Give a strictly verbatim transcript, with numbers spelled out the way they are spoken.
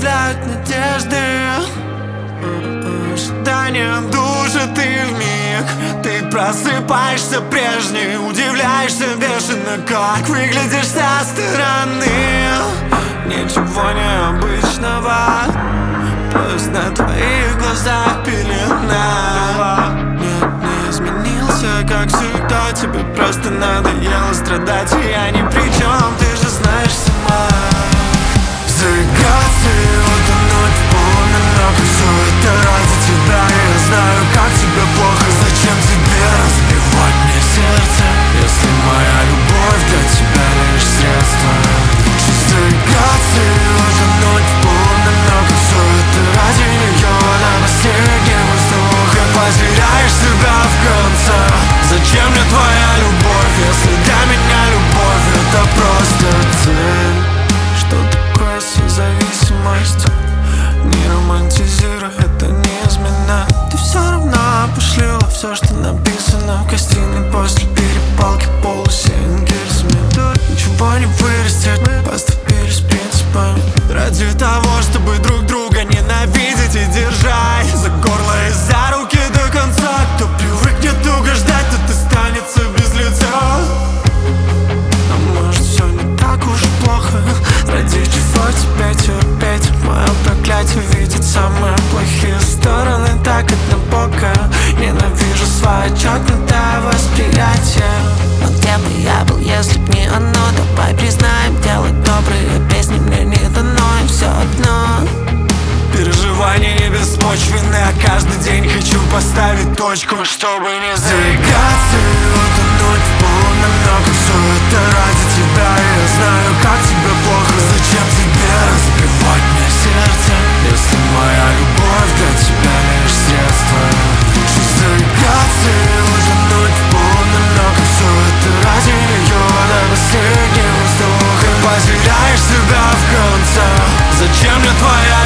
оставляют надежды. Ожидание душит и вмиг ты просыпаешься прежний, удивляешься бешено, как выглядишь со стороны. Ничего необычного, просто на твоих глазах пелена. Нет, не изменился, как всегда, тебе просто надоело страдать, и я ни при чем, ты же знаешь сама. Заиграться и утонуть в полномёках, все это ради тебя. Я знаю, как тебе плохо, зачем тебе разбивать мне сердце, если моя любовь для тебя лишь средство. Лучше заиграться и утонуть в полномёках, все это ради нее до последнего вздоха. Потеряешь себя в конце. Зачем мне твоя любовь, если для меня любовь это просто цель? Что такое созависимость? Не романтизируй, это не измена. Ты все равно опошлила все, что написано в гостиной после перепалки полусинки смен. Ничего не вырастет, поступили с принципами ради того, чтобы друг друга ненавидеть и держать за горло и за руки до конца. Кто привыкнет угождать, тот останется без лица. А может, все не так уж плохо? Ради чего тебе терпеть? Мое проклятие видит самые плохие стороны так однобоко. Ненавижу свое чёртное восприятие. Но где бы я был, если б не оно? Давай признаем, делать добрые песни мне не дано, и все одно. Переживания не беспочвенны, а каждый день хочу поставить точку, чтобы не заиграться и утонуть в полномёках. Все это ради тебя, я знаю, как тебе плохо. Зачем тебе разбивать мне сердце, если моя любовь для тебя лишь средство? Лучше заиграться и утонуть в полномёках. Все это ради нее до последнего вздоха. Потеряешь себя в конце. Зачем мне твоя